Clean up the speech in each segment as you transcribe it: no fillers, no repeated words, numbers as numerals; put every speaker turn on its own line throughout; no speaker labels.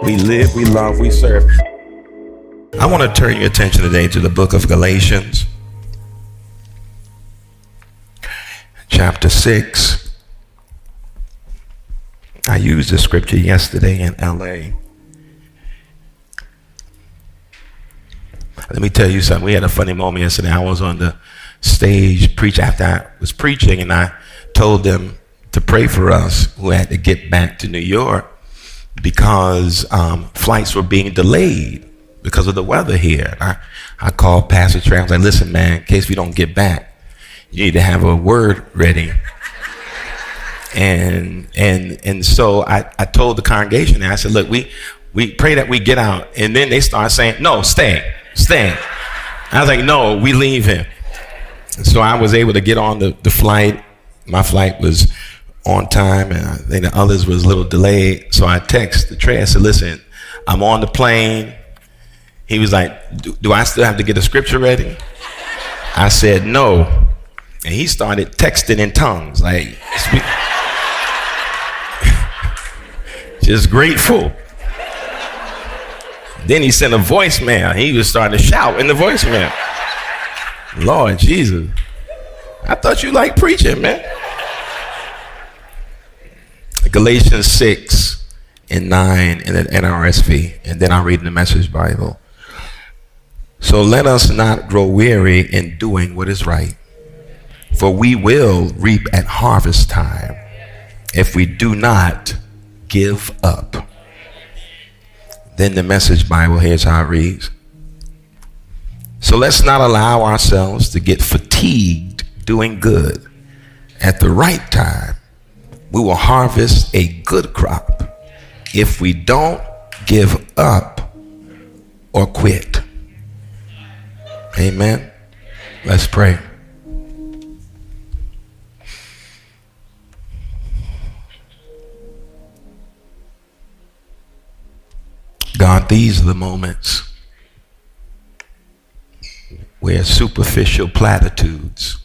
We live, we love, we serve. I want to turn your attention today to the book of Galatians, chapter 6. I used the scripture yesterday in LA. Let me tell you something. We had a funny moment yesterday. I was on the stage after I was preaching, and I told them to pray for us who had to get back to New York because flights were being delayed because of the weather here. I called Pastor Trey. I was like, listen, man, in case we don't get back, you need to have a word ready. And so I told the congregation, I said, look, we pray that we get out. And then they started saying, no, stay. I was like, no, we leave him. So I was able to get on the flight. My flight was on time, and I think the others was a little delayed. So I texted Trey. I said, listen, I'm on the plane. He was like, do I still have to get a scripture ready? I said, no. And he started texting in tongues, like, just grateful. Then he sent a voicemail. He was starting to shout in the voicemail. Lord Jesus, I thought you liked preaching, man. Galatians 6 and 9 in the NRSV, and then I'll read in the Message Bible. So let us not grow weary in doing what is right, for we will reap at harvest time if we do not give up. Then the Message Bible, here's how it reads. So let's not allow ourselves to get fatigued doing good. At the right time, we will harvest a good crop if we don't give up or quit. Amen. Let's pray. God, these are the moments where superficial platitudes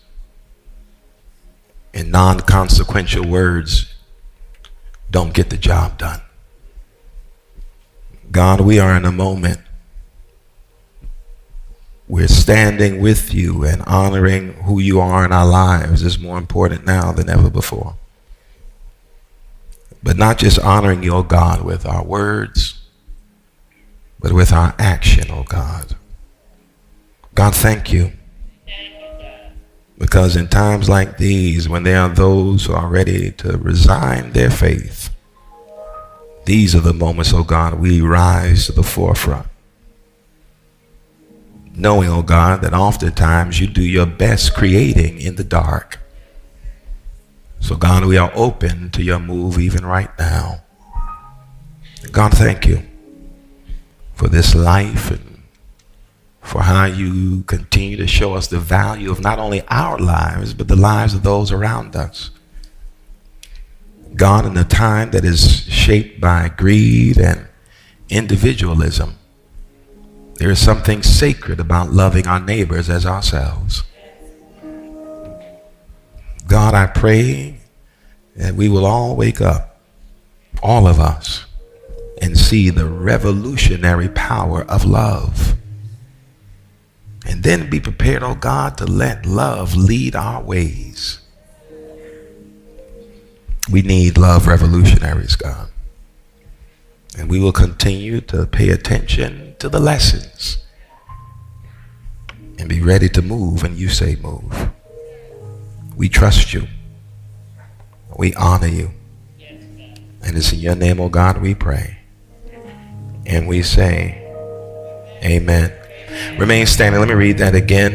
and non-consequential words don't get the job done. God, we are in a moment where standing with you and honoring who you are in our lives is more important now than ever before. But not just honoring you, oh God, with our words, but with our action, oh God. God, thank you. Because in times like these, when there are those who are ready to resign their faith, these are the moments, oh God, we rise to the forefront. Knowing, oh God, that oftentimes you do your best creating in the dark. So God, we are open to your move even right now. God, thank you for this life and for how you continue to show us the value of not only our lives, but the lives of those around us. God, in a time that is shaped by greed and individualism, there is something sacred about loving our neighbors as ourselves. God, I pray that we will all wake up, all of us, and see the revolutionary power of love. And then be prepared, oh God, to let love lead our ways. We need love revolutionaries, God. And we will continue to pay attention to the lessons and be ready to move when you say move. We trust you. We honor you. And it's in your name, oh God, we pray. And we say, amen. Remain standing. Let me read that again.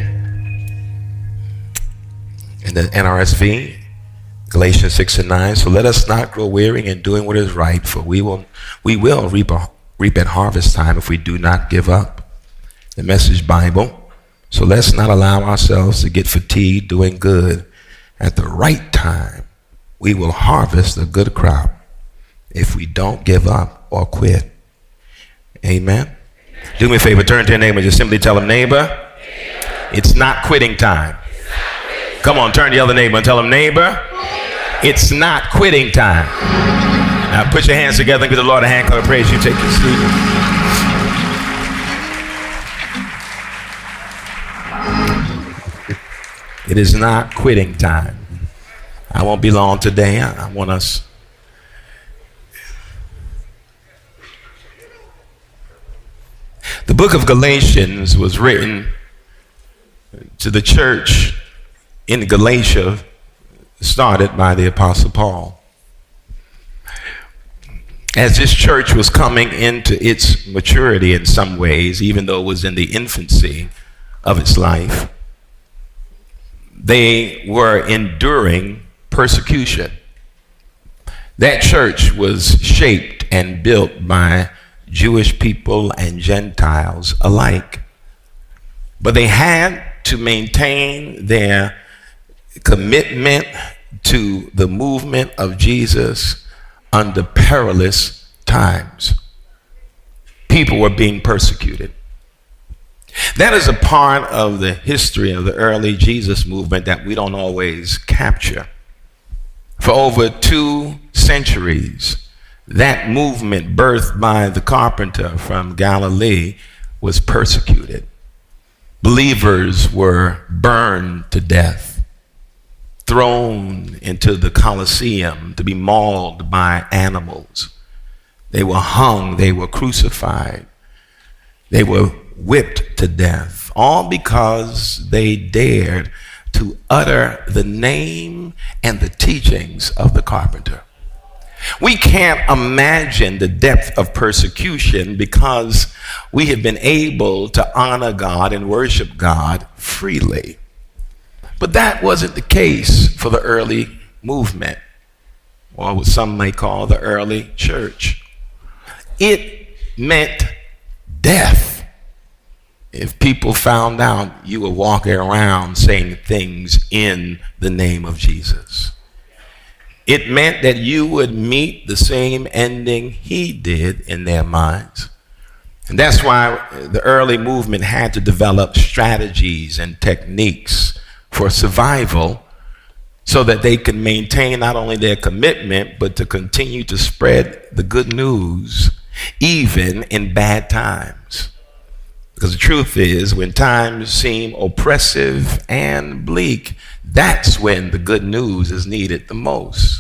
In the NRSV, Galatians 6 and 9. So let us not grow weary in doing what is right, for we will reap at harvest time if we do not give up. The Message Bible. So let's not allow ourselves to get fatigued doing good. At the right time, we will harvest a good crop if we don't give up or quit. Amen. Do me a favor, turn to your neighbor and just simply tell them, neighbor, it's not quitting time. Come on, turn to the other neighbor and tell them, neighbor, it's not quitting time. Now put your hands together and give the Lord a hand clap of praise. You take your seat. It is not quitting time. I won't be long today. I want us. The book of Galatians was written to the church in Galatia, started by the Apostle Paul. As this church was coming into its maturity in some ways, even though it was in the infancy of its life, they were enduring persecution. That church was shaped and built by Jewish people and Gentiles alike. But they had to maintain their commitment to the movement of Jesus under perilous times. People were being persecuted. That is a part of the history of the early Jesus movement that we don't always capture. For over 2 centuries, that movement, birthed by the carpenter from Galilee, was persecuted. Believers were burned to death, thrown into the Colosseum to be mauled by animals. They were hung, they were crucified, they were whipped to death, all because they dared to utter the name and the teachings of the carpenter. We can't imagine the depth of persecution because we have been able to honor God and worship God freely. But that wasn't the case for the early movement, or what some may call the early church. It meant death if people found out you were walking around saying things in the name of Jesus. It meant that you would meet the same ending he did in their minds. And that's why the early movement had to develop strategies and techniques for survival so that they could maintain not only their commitment, but to continue to spread the good news even in bad times. Because the truth is, when times seem oppressive and bleak, that's when the good news is needed the most.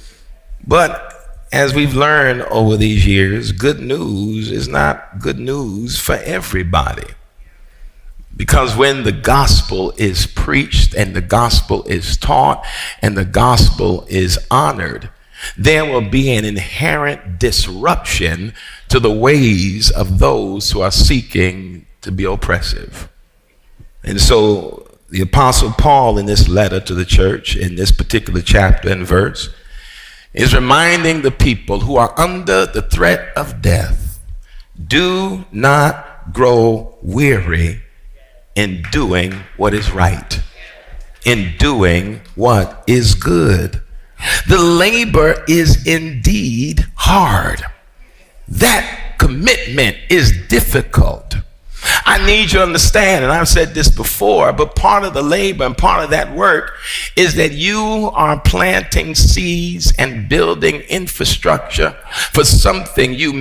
But as we've learned over these years, good news is not good news for everybody. Because when the gospel is preached and the gospel is taught and the gospel is honored, there will be an inherent disruption to the ways of those who are seeking to be oppressive. And so the Apostle Paul, in this letter to the church, in this particular chapter and verse, is reminding the people who are under the threat of death, do not grow weary in doing what is right, in doing what is good. The labor is indeed hard. That commitment is difficult. I need you to understand, and I've said this before, but part of the labor and part of that work is that you are planting seeds and building infrastructure for something you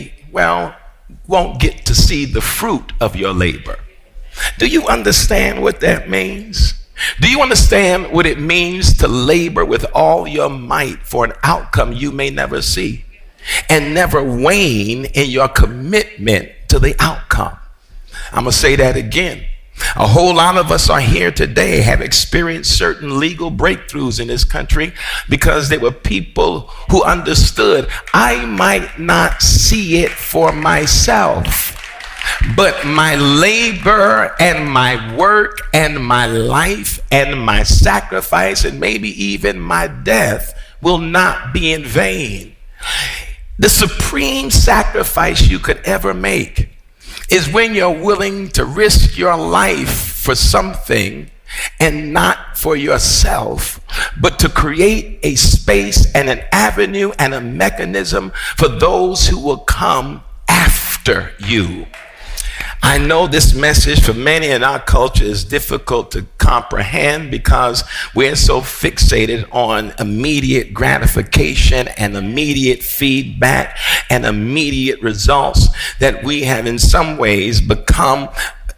won't get to see the fruit of your labor. Do you understand what that means? Do you understand what it means to labor with all your might for an outcome you may never see, and never wane in your commitment to the outcome? I'm going to say that again. A whole lot of us are here today, have experienced certain legal breakthroughs in this country because there were people who understood, I might not see it for myself, but my labor and my work and my life and my sacrifice and maybe even my death will not be in vain. The supreme sacrifice you could ever make is when you're willing to risk your life for something, and not for yourself, but to create a space and an avenue and a mechanism for those who will come after you. I know this message for many in our culture is difficult to comprehend because we're so fixated on immediate gratification and immediate feedback and immediate results that we have in some ways become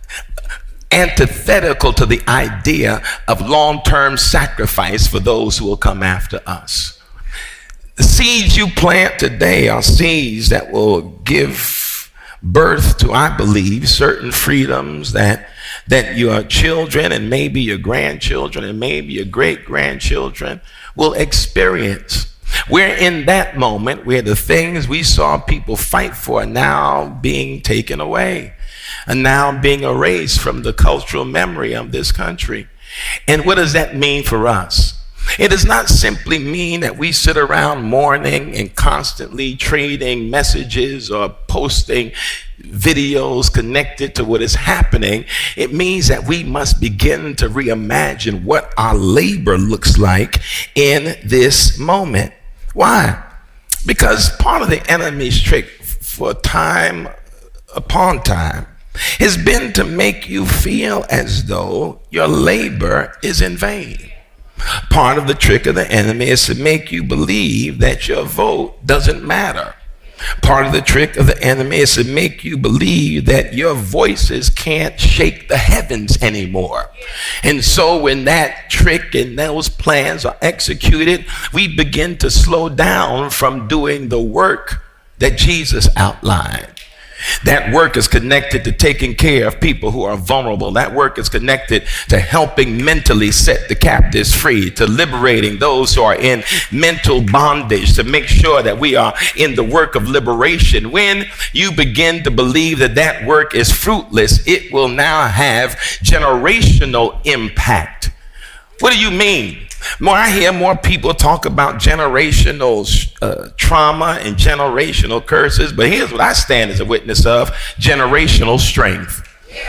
antithetical to the idea of long-term sacrifice for those who will come after us. The seeds you plant today are seeds that will give birth to, I believe, certain freedoms that your children and maybe your grandchildren and maybe your great-grandchildren will experience. We're in that moment where the things we saw people fight for are now being taken away and now being erased from the cultural memory of this country. And what does that mean for us? It does not simply mean that we sit around mourning and constantly trading messages or posting videos connected to what is happening. It means that we must begin to reimagine what our labor looks like in this moment. Why? Because part of the enemy's trick for time upon time has been to make you feel as though your labor is in vain. Part of the trick of the enemy is to make you believe that your vote doesn't matter. Part of the trick of the enemy is to make you believe that your voices can't shake the heavens anymore. And so when that trick and those plans are executed, we begin to slow down from doing the work that Jesus outlined. That work is connected to taking care of people who are vulnerable. That work is connected to helping mentally set the captives free, to liberating those who are in mental bondage, to make sure that we are in the work of liberation. When you begin to believe that that work is fruitless, it will now have generational impact. What do you mean? I hear more people talk about generational trauma and generational curses, but here's what I stand as a witness of: generational strength.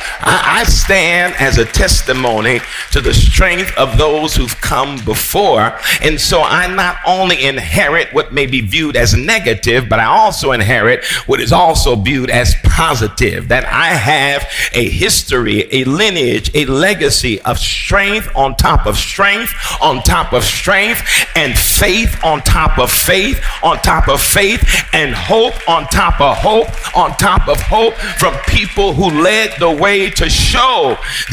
I stand as a testimony to the strength of those who've come before. And so I not only inherit what may be viewed as negative, but I also inherit what is also viewed as positive. That I have a history, a lineage, a legacy of strength on top of strength, on top of strength, and faith on top of faith, on top of faith, and hope on top of hope, on top of hope, from people who led the way to show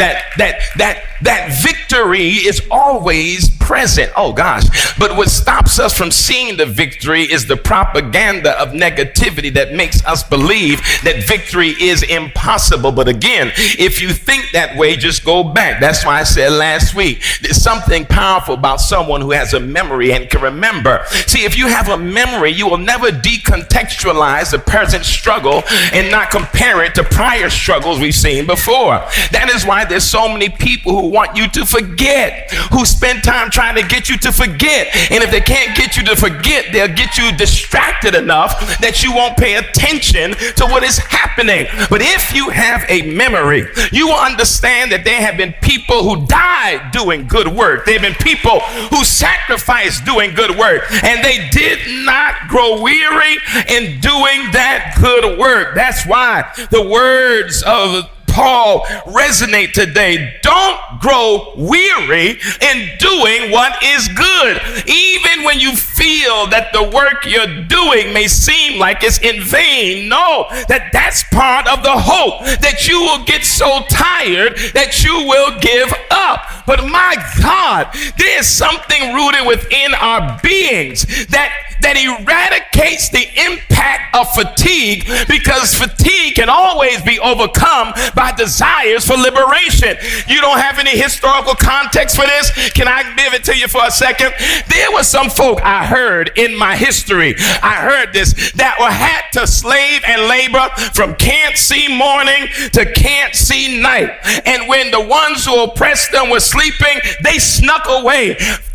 that victory is always present. Oh gosh. But what stops us from seeing the victory is the propaganda of negativity that makes us believe that victory is impossible. But again, if you think that way, just go back. That's why I said last week, there's something powerful about someone who has a memory and can remember. See, if you have a memory, you will never decontextualize the present struggle and not compare it to prior struggles we've seen before. That is why there's so many people who want you to forget, who spend time trying to get you to forget. And if they can't get you to forget, they'll get you distracted enough that you won't pay attention to what is happening. But if you have a memory, you will understand that there have been people who died doing good work. There have been people who sacrificed doing good work, and they did not grow weary in doing that good work. That's why the words of Paul resonate today. Don't grow weary in doing what is good. Even when you feel that the work you're doing may seem like it's in vain, know that that's part of the hope, that you will get so tired that you will give up. But my God, there's something rooted within our beings that eradicates the impact of fatigue, because fatigue can always be overcome by desires for liberation. You don't have any historical context for this? Can I give it to you for a second? There were some folk I heard in my history, I heard this, that had to slave and labor from can't see morning to can't see night. And when the ones who oppressed them were sleeping, they snuck away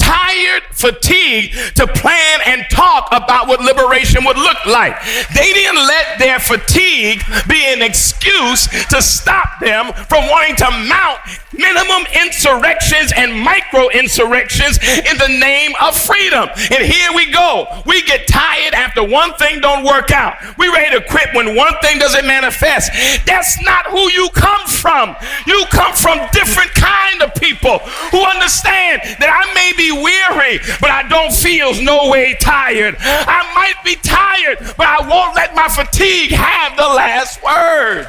tired, fatigued to plan and talk about what liberation would look like. They didn't let their fatigue be an excuse to stop them from wanting to mount minimum insurrections and micro insurrections in the name of freedom. And here we go. We get tired after one thing don't work out. We ready to quit when one thing doesn't manifest. That's not who you come from. You come from different kind of people who understand that I may be weary, but I don't feel no way tired. I might be tired, but I won't let my fatigue have the last word.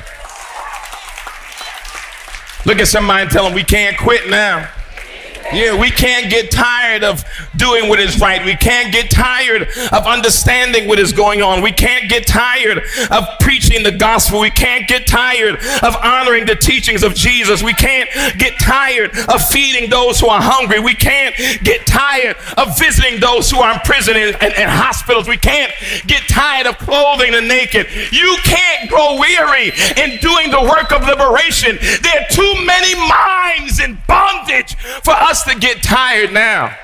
Look at somebody and tell them we can't quit now. Yeah, we can't get tired of doing what is right. We can't get tired of understanding what is going on. We can't get tired of preaching the gospel. We can't get tired of honoring the teachings of Jesus. We can't get tired of feeding those who are hungry. We can't get tired of visiting those who are in prison and hospitals. We can't get tired of clothing the naked. You can't grow weary in doing the work of liberation. There are too many minds in bondage for us to get tired now.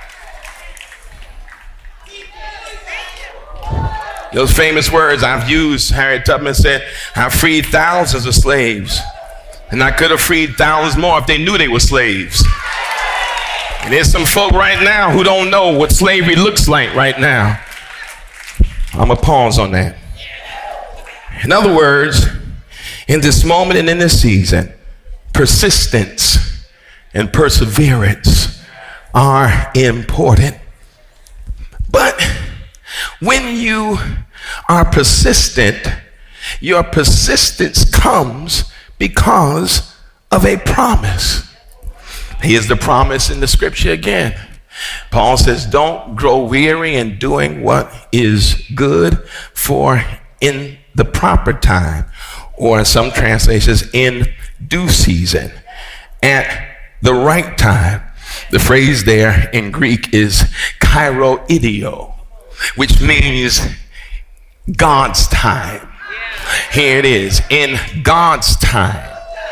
Those famous words I've used, Harriet Tubman said, I freed thousands of slaves, and I could have freed thousands more if they knew they were slaves. And there's some folk right now who don't know what slavery looks like right now. I'm gonna pause on that. In other words, in this moment and in this season, persistence and perseverance are important. But when you are persistent, your persistence comes because of a promise. Here's the promise in the scripture again. Paul says, don't grow weary in doing what is good, for in the proper time, or in some translations, in due season, at the right time. The phrase there in Greek is kairoidio, which means God's time. Here it is. In God's time,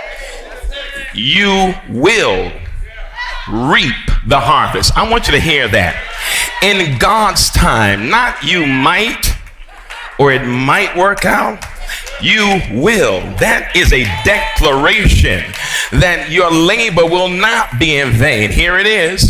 you will reap the harvest. I want you to hear that. In God's time, not you might, or it might work out. You will. That is a declaration that your labor will not be in vain. Here it is.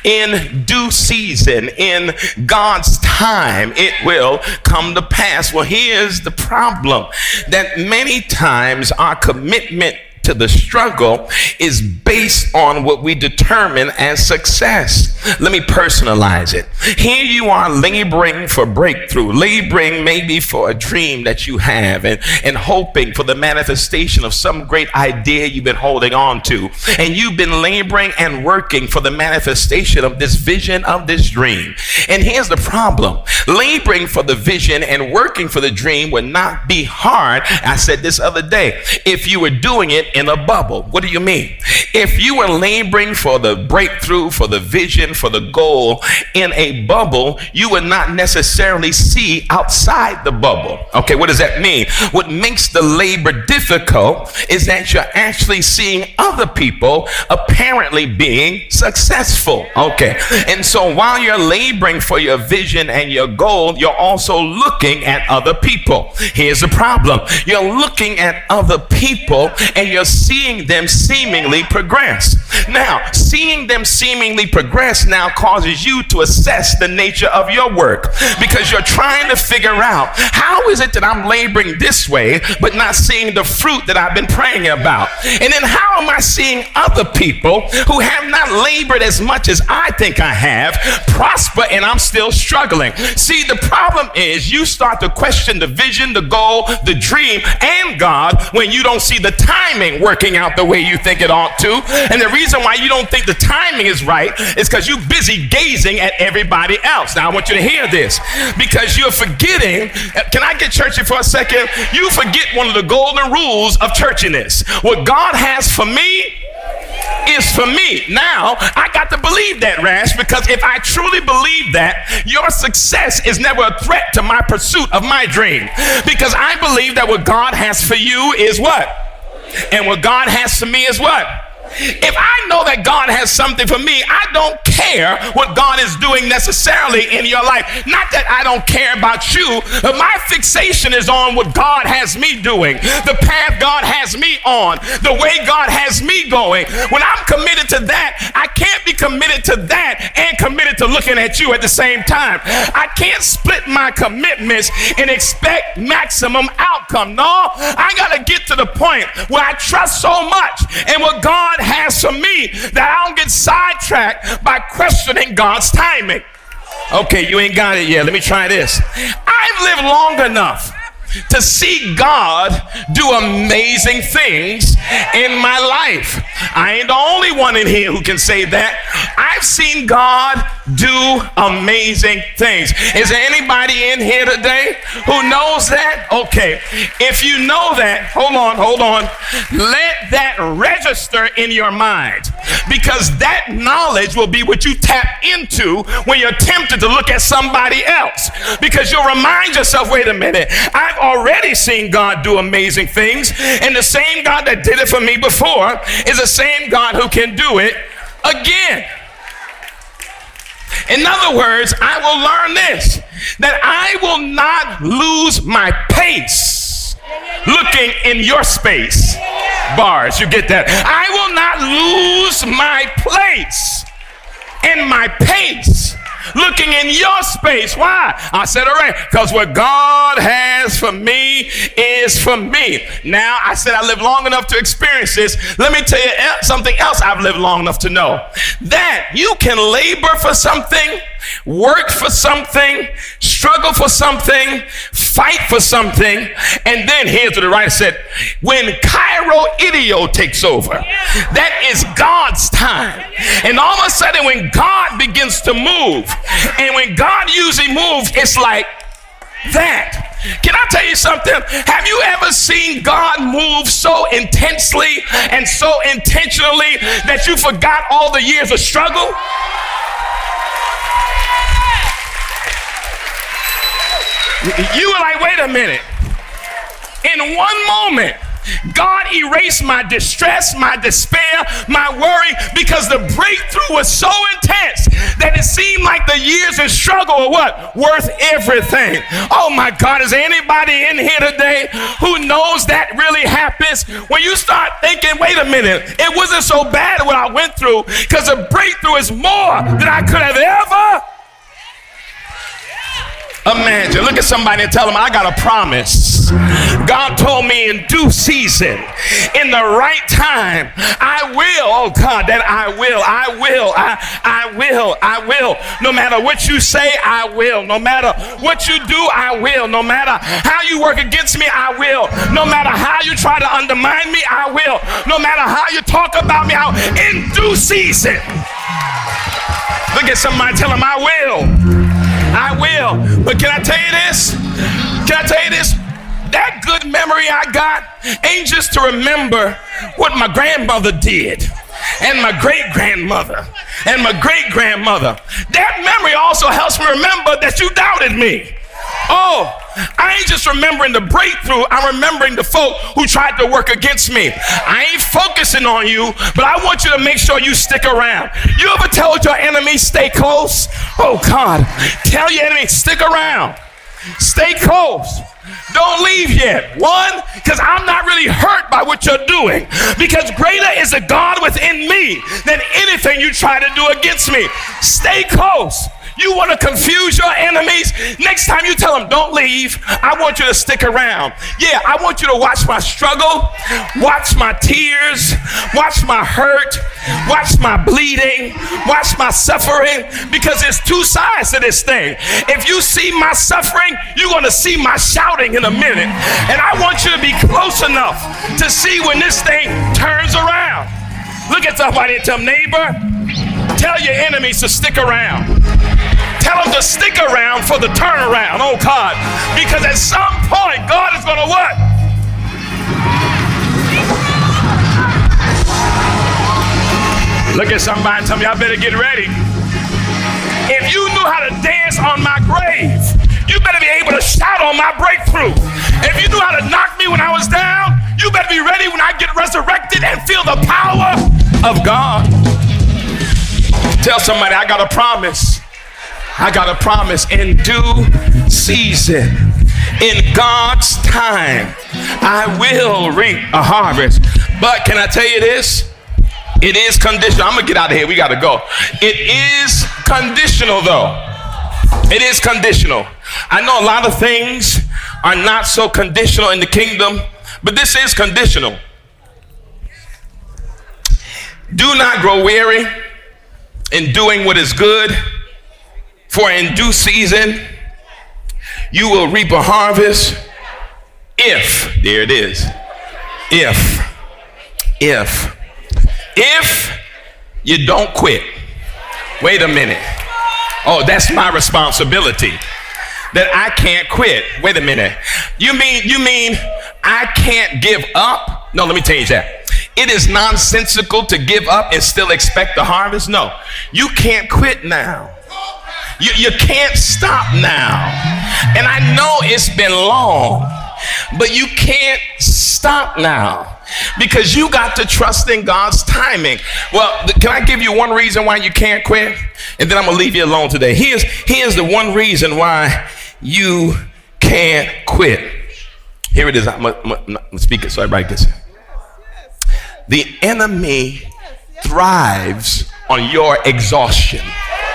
In due season, in God's time, it will come to pass. Well, here's the problem, that many times our commitment to the struggle is based on what we determine as success. Let me personalize it. Here you are laboring for breakthrough, laboring maybe for a dream that you have, and hoping for the manifestation of some great idea you've been holding on to. And you've been laboring and working for the manifestation of this vision, of this dream. And here's the problem. Laboring for the vision and working for the dream would not be hard. I said this other day, if you were doing it in a bubble. What do you mean? If you were laboring for the breakthrough, for the vision, for the goal in a bubble, you would not necessarily see outside the bubble. Okay, what does that mean? What makes the labor difficult is that you're actually seeing other people apparently being successful. Okay, and so while you're laboring for your vision and your goal, you're also looking at other people. Here's the problem. You're looking at other people and you're seeing them seemingly progress. Now, seeing them seemingly progress now causes you to assess the nature of your work, because you're trying to figure out, how is it that I'm laboring this way but not seeing the fruit that I've been praying about? And then how am I seeing other people who have not labored as much as I think I have prosper and I'm still struggling? See, the problem is you start to question the vision, the goal, the dream, and God when you don't see the timing working out the way you think it ought to. And the reason why you don't think the timing is right is because you're busy gazing at everybody else. Now I want you to hear this, because you're forgetting. Can I get churchy for a second? You forget one of the golden rules of churchiness. What God has for me is for me. Now, I got to believe that, Rash, because if I truly believe that, your success is never a threat to my pursuit of my dream. Because I believe that what God has for you is what? And what God has for me is what? if I know that God has something for me, I don't care what God is doing necessarily in your life. Not that I don't care about you, but my fixation is on what God has me doing, the path God has me on, the way God has me going. When I'm committed to that, I can't be committed to that and committed to looking at you at the same time. I can't split my commitments and expect maximum outcome. No, I got to get to the point where I trust so much in what God has for me that I don't get sidetracked by questioning God's timing. Okay, you ain't got it yet. Let me try this. I've lived long enough to see God do amazing things in my life. I ain't the only one in here who can say that. I've seen God do amazing things. Is there anybody in here today who knows that? Okay, if you know that, hold on. Let that register in your mind, because that knowledge will be what you tap into when you're tempted to look at somebody else, because you'll remind yourself, wait a minute, I've already seen God do amazing things, and the same God that did it for me before is the same God who can do it again. In other words, I will learn this, that I will not lose my pace looking in your space. Bars, you get that? I will not lose my place and my pace looking in your space. Why? I said, all right, because what God has for me is for me. Now, I said I lived long enough to experience this. Let me tell you something else I've lived long enough to know. That you can labor for something, work for something, struggle for something, fight for something, and then here's what the writer said, when Cairo Idio takes over, that is God's time. And all of a sudden, when God begins to move, and when God usually moves, it's like that. Can I tell you something? Have you ever seen God move so intensely and so intentionally that you forgot all the years of struggle? You were like, wait a minute. In one moment, God erased my distress, my despair, my worry, because the breakthrough was so intense that it seemed like the years of struggle were what? Worth everything. Oh my God, is there anybody in here today who knows that really happens? When you start thinking, wait a minute, it wasn't so bad what I went through, because the breakthrough is more than I could have ever imagine. Look at somebody and tell them, I got a promise. God told me in due season, in the right time, I will, oh God, that I will. No matter what you say, I will. No matter what you do, I will. No matter how you work against me, I will. No matter how you try to undermine me, I will. No matter how you talk about me, in due season. Look at somebody, tell them, I will. But can I tell you this? That good memory I got ain't just to remember what my grandmother did and my great-grandmother and my great-grandmother. That memory also helps me remember that you doubted me. Oh, I ain't just remembering the breakthrough, I'm remembering the folk who tried to work against me. I ain't focusing on you, but I want you to make sure you stick around. You ever told your enemy, stay close? Oh God, tell your enemy, stick around. Stay close. Don't leave yet. One, because I'm not really hurt by what you're doing, because greater is the God within me than anything you try to do against me. Stay close. You want to confuse your enemies? Next time you tell them, don't leave, I want you to stick around. Yeah, I want you to watch my struggle, watch my tears, watch my hurt, watch my bleeding, watch my suffering, because there's two sides to this thing. If you see my suffering, you're going to see my shouting in a minute. And I want you to be close enough to see when this thing turns around. Look at somebody and tell them, neighbor, tell your enemies to stick around. Tell them to stick around for the turnaround, oh God. Because at some point, God is going to what? Look at somebody and tell me, I better get ready. If you knew how to dance on my grave, you better be able to shout on my breakthrough. If you knew how to knock me when I was down, you better be ready when I get resurrected and feel the power of God. Tell somebody, I got a promise. I got a promise. In due season, in God's time, I will reap a harvest. But can I tell you this? It is conditional. I'm gonna get out of here. We gotta go. It is conditional though. It is conditional. I know a lot of things are not so conditional in the kingdom, but this is conditional. Do not grow weary in doing what is good, for in due season you will reap a harvest if, there it is, if you don't quit. Wait a minute. Oh, that's my responsibility. That I can't quit. Wait a minute. You mean I can't give up? No, let me change that. It is nonsensical to give up and still expect the harvest. No, you can't quit now. You can't stop now. And I know it's been long, but you can't stop now because you got to trust in God's timing. Well, can I give you one reason why you can't quit? And then I'm going to leave you alone today. Here's the one reason why you can't quit. Here it is. I'm going to speak it so I write this. The enemy thrives on your exhaustion.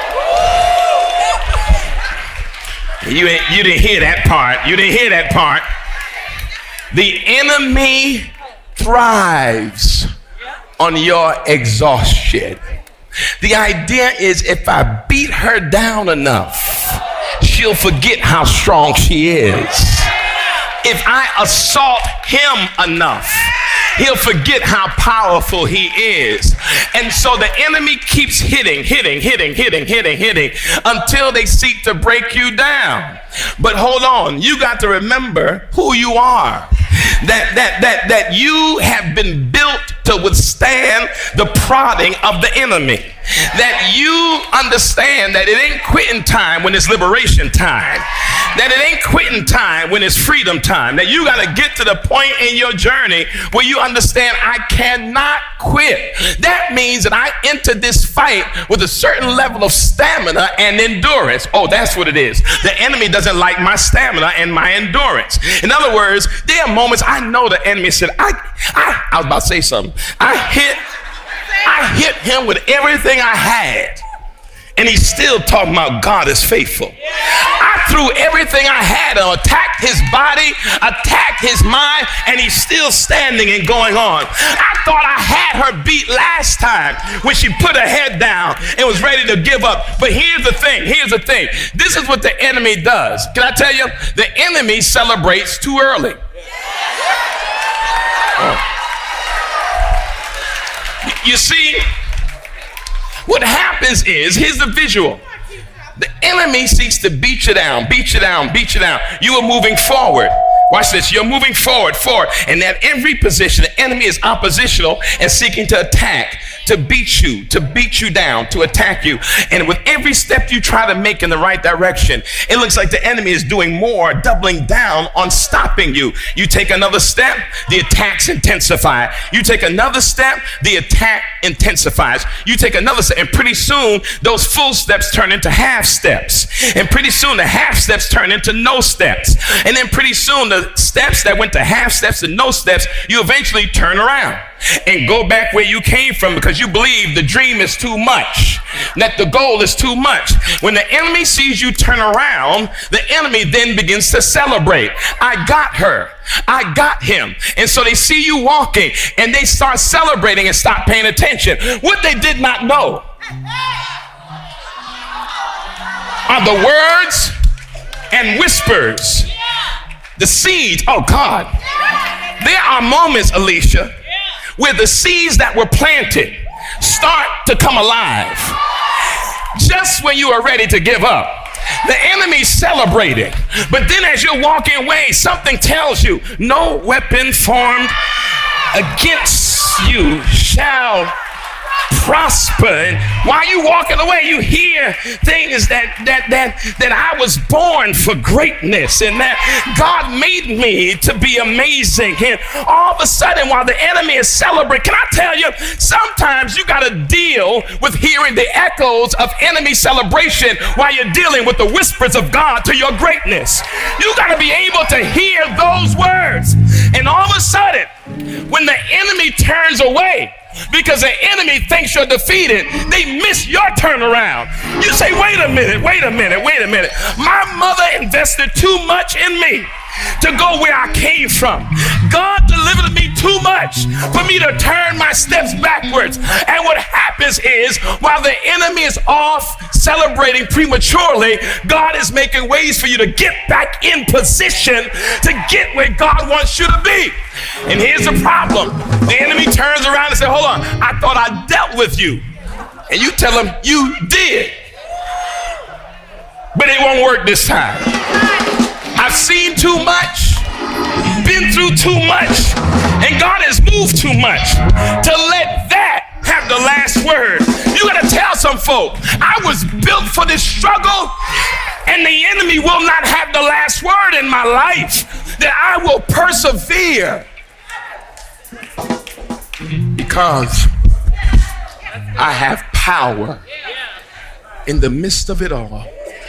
You didn't hear that part. You didn't hear that part. The enemy thrives on your exhaustion. The idea is if I beat her down enough, she'll forget how strong she is. If I assault him enough, he'll forget how powerful he is. And so the enemy keeps hitting until they seek to break you down. But hold on, you got to remember who you are. That you have been built to withstand the prodding of the enemy. That you understand that it ain't quitting time when it's liberation time. That it ain't quitting time when it's freedom time. That you got to get to the point in your journey where you understand I cannot quit. That means that I enter this fight with a certain level of stamina and endurance. Oh, that's what it is. The enemy doesn't like my stamina and my endurance. In other words, there are moments I know the enemy said, I was about to say something. I hit him with everything I had. And he's still talking about God is faithful. I threw everything I had and attacked his body, attacked his mind, and he's still standing and going on. I thought I had her beat last time when she put her head down and was ready to give up. But here's the thing. This is what the enemy does. Can I tell you? The enemy celebrates too early. Oh. You see, what happens is, here's the visual. The enemy seeks to beat you down. You are moving forward. Watch this. You're moving forward. And at every position, the enemy is oppositional and seeking to attack, to beat you down, to attack you. And with every step you try to make in the right direction, it looks like the enemy is doing more, doubling down on stopping you. You take another step, the attacks intensify. You take another step, the attack intensifies. You take another step, and pretty soon, those full steps turn into half steps. And pretty soon, the half steps turn into no steps. And then pretty soon, the steps that went to half steps and no steps, you eventually turn around and go back where you came from because you believe the dream is too much, that the goal is too much. When the enemy sees you turn around, the enemy then begins to celebrate. I got her. I got him. And so they see you walking and they start celebrating and stop paying attention. What they did not know are the words and whispers, the seeds. Oh God, there are moments, Alicia, where the seeds that were planted start to come alive just when you are ready to give up. The enemy's celebrating, but then as you're walking away, something tells you, no weapon formed against you shall prosper. And while you walking away, you hear things that I was born for greatness and that God made me to be amazing. And all of a sudden, while the enemy is celebrating, can I tell you, sometimes you got to deal with hearing the echoes of enemy celebration while you're dealing with the whispers of God to your greatness. You got to be able to hear those words. And all of a sudden, when the enemy turns away, because the enemy thinks you're defeated, they miss your turnaround. You say, wait a minute. My mother invested too much in me to go where I came from. God delivered me too much for me to turn my steps backwards. And what happens is, while the enemy is off celebrating prematurely, God is making ways for you to get back in position to get where God wants you to be. And here's the problem. The enemy turns around and says, hold on, I thought I dealt with you. And you tell him you did. But it won't work this time. I've seen too much, been through too much, and God has moved too much to let that have the last word. You gotta tell some folk, I was built for this struggle, and the enemy will not have the last word in my life, that I will persevere. Because I have power in the midst of it all.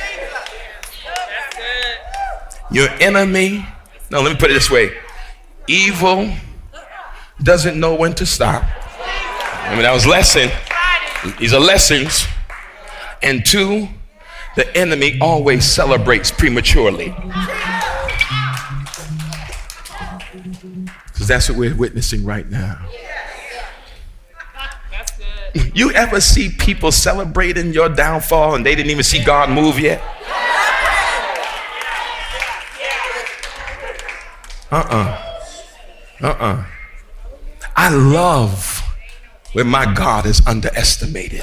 Your enemy, no, let me put it this way. Evil doesn't know when to stop. I mean, that was lesson. These are lessons. And two, the enemy always celebrates prematurely. Because that's what we're witnessing right now. You ever see people celebrating your downfall and they didn't even see God move yet? I love when my God is underestimated.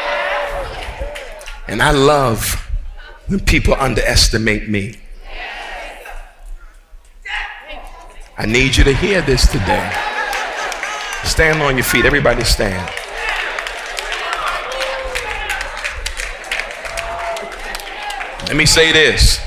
And I love when people underestimate me. I need you to hear this today. Stand on your feet. Everybody stand. Let me say this.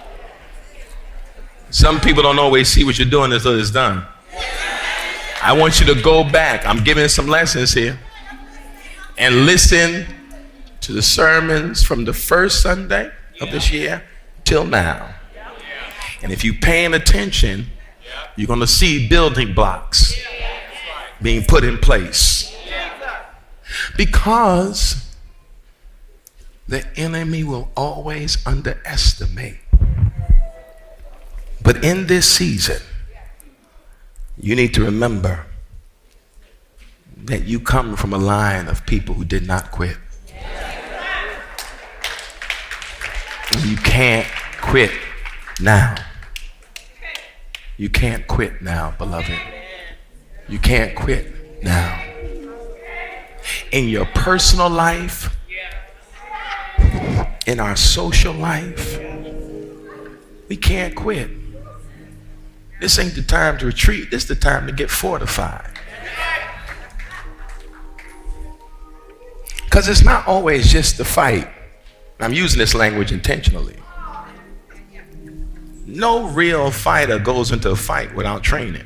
Some people don't always see what you're doing until it's done. I want you to go back. I'm giving some lessons here. And listen to the sermons from the first Sunday of this year till now. And if you're paying attention, you're going to see building blocks being put in place. Because the enemy will always underestimate. But in this season, you need to remember that you come from a line of people who did not quit. And you can't quit now. You can't quit now, beloved. You can't quit now. In your personal life, in our social life, we can't quit. This ain't the time to retreat. This is the time to get fortified. Because it's not always just the fight. I'm using this language intentionally. No real fighter goes into a fight without training.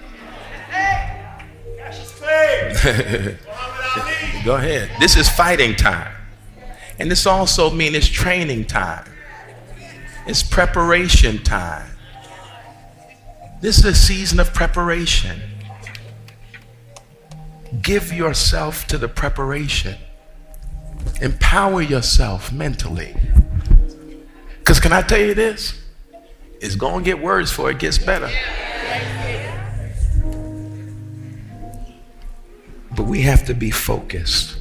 Go ahead. This is fighting time. And this also means it's training time. It's preparation time. This is a season of preparation. Give yourself to the preparation. Empower yourself mentally. Because can I tell you this? It's going to get worse before it gets better. But we have to be focused.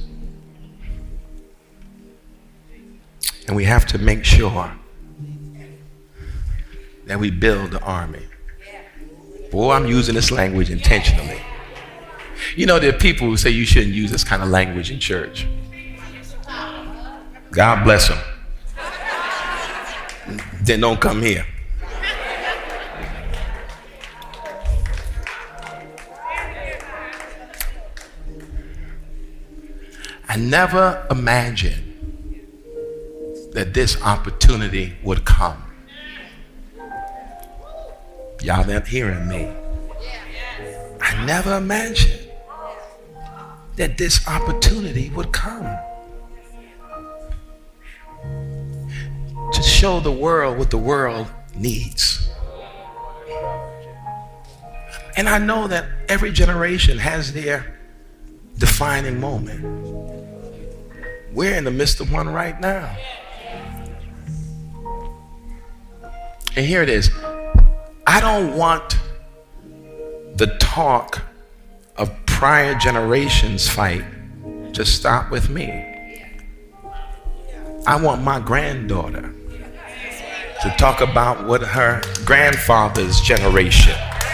And we have to make sure that we build the army. Boy, I'm using this language intentionally. You know, there are people who say you shouldn't use this kind of language in church. God bless them. Then don't come here. I never imagined that this opportunity would come. Y'all not hearing me. I never imagined that this opportunity would come to show the world what the world needs. And I know that every generation has their defining moment. We're in the midst of one right now. And here it is. I don't want the talk of prior generations fight to stop with me. I want my granddaughter to talk about what her grandfather's generation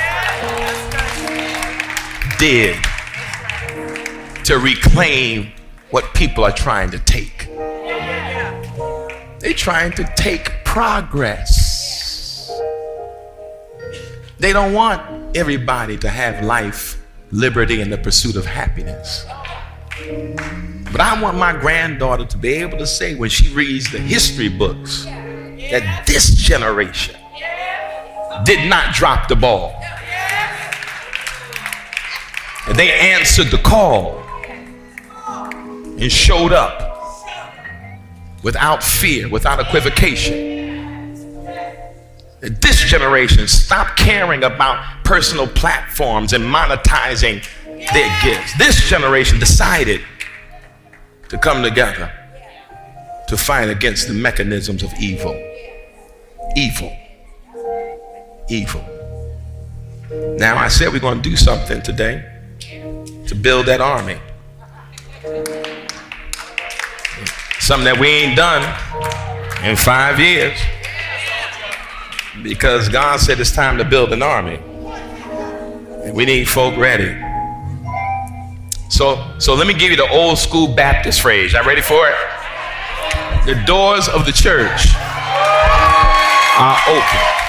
did to reclaim what people are trying to take. They're trying to take progress. They don't want everybody to have life, liberty, and the pursuit of happiness. But I want my granddaughter to be able to say when she reads the history books that this generation did not drop the ball. And they answered the call and showed up without fear, without equivocation. This generation stopped caring about personal platforms and monetizing their gifts. This generation decided to come together to fight against the mechanisms of evil. Evil. Evil. Now, I said we're going to do something today to build that army. Something that we ain't done in 5 years. Because God said it's time to build an army. And we need folk ready. So let me give you the old school Baptist phrase. Y'all ready for it? The doors of the church are open.